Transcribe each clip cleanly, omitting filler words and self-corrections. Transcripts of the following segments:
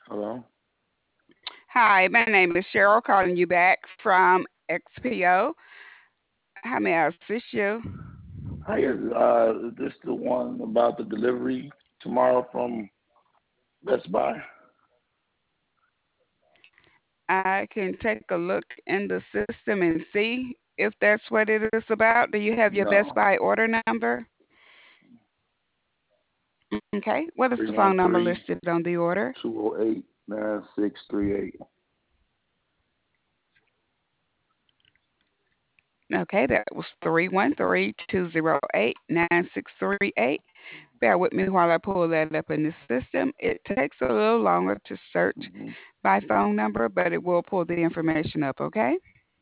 Hello. Hi, my name is Cheryl, calling you back from XPO. How may I assist you? Hi, is this the one about the delivery tomorrow from Best Buy? I can take a look in the system and see if that's what it is about. Do you have your Best No. Buy order number? Okay. What is the phone number 313 listed on the order? 208 9638. Okay, that was 313-208-9638. Bear with me while I pull that up in the system. It takes a little longer to search Mm-hmm. by phone number, but it will pull the information up, okay?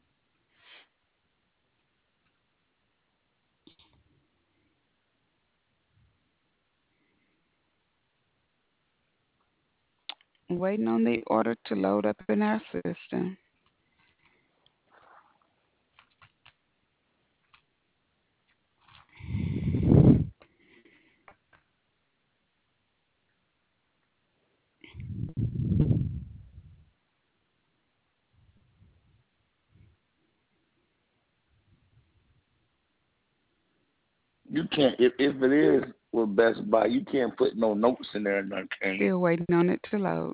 Waiting on the order to load up in our system. You can't, if it is with Best Buy, you can't put no notes in there, none, can you? Still waiting on it to load.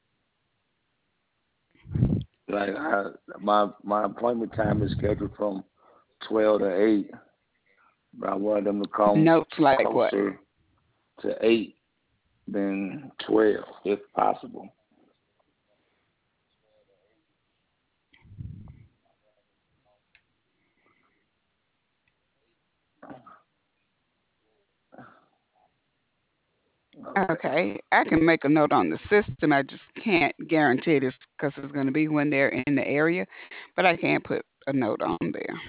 Like, my appointment time is scheduled from 12 to 8, but I want them to come Notes like what? closer to 8 than 12, if possible. Okay. Okay, I can make a note on the system. I just can't guarantee this because it's going to be when they're in the area, but I can put a note on there.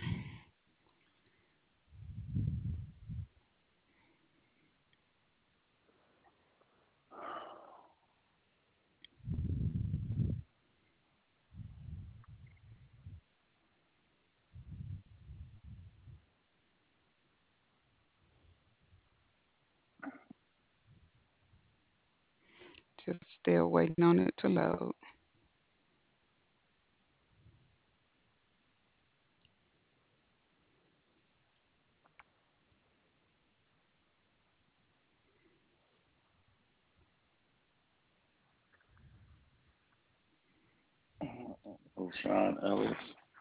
Just still waiting on it to load. O'Shawn Ellis,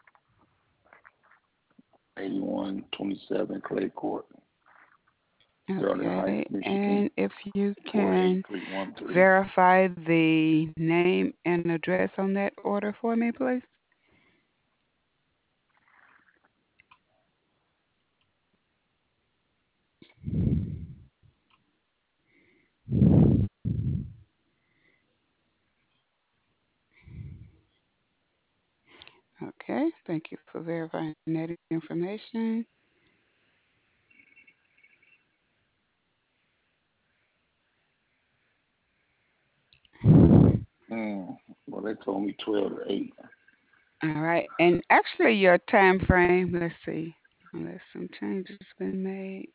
8127 Clay Court, Sterling Okay, Heights, Michigan, and if you can 48313. verify the name and address on that order for me, please. Okay, thank you for verifying that information. Mm. Well, they told me 12 to 8. All right, and actually, your time frame. Let's see, unless some changes been made.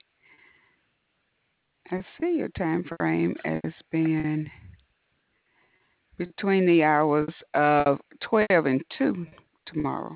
I see your time frame as being between the hours of 12 and 2 tomorrow.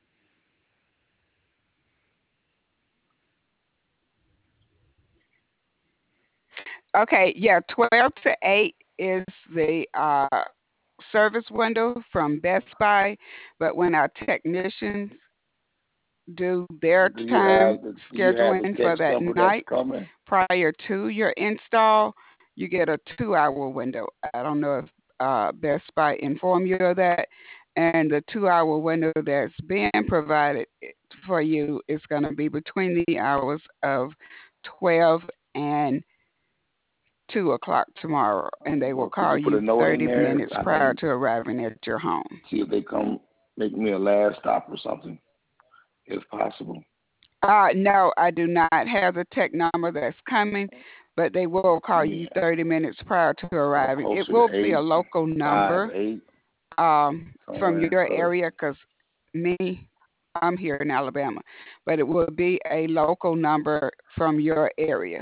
Okay, yeah, 12 to 8 is the service window from Best Buy, but when our technicians do their time Do you have the scheduling for text that number that's night coming? prior to your install, you get a 2 hour window. I don't know if Best Buy informed you of that. And the 2 hour window that's being provided for you is going to be between the hours of 12 and 2 o'clock tomorrow, and they will Well, could call you put a you note in 30 there? minutes I prior can to arriving at your home. see if they come make me a last stop or something, if possible. No, I do not have the tech number that's coming, but they will call you Yeah, 30 minutes prior to or arriving. It closer will to be a 8, local 5, number 8, from somewhere. your Cause area because me, I'm here in Alabama, but it will be a local number from your area.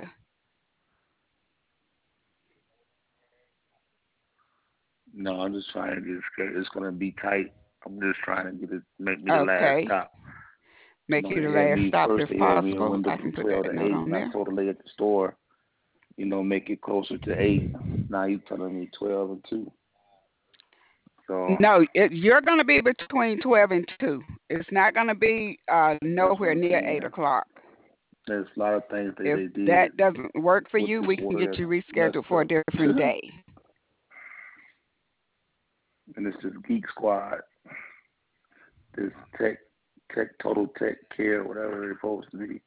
No, I'm just trying to get it scheduled. It's gonna be tight. I'm just trying to get it, make me the last Okay. stop. You Make know, you they the had last me stop first. if They had me a possible. window I from can put 12 that to note 8, on and I there. told the lady at the store, make it closer to 8. Now you telling me 12 and 2. So No, you're going to be between 12 and 2. It's not going to be that's nowhere what I'm near 8 saying. o'clock. There's a lot of things that If they did that doesn't work for with you, this we can get order you that messed rescheduled for a up. different day. And it's this Geek Squad, this Total Tech Care, whatever they're supposed to be.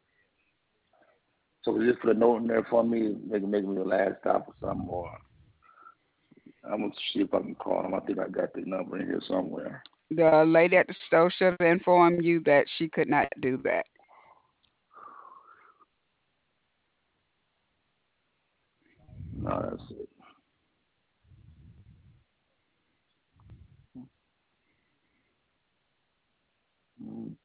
So just put a note in there for me, make me the last stop or something, or I'm gonna see if I can call them. I think I got the number in here somewhere. The lady at the store should have informed you that she could not do that. No,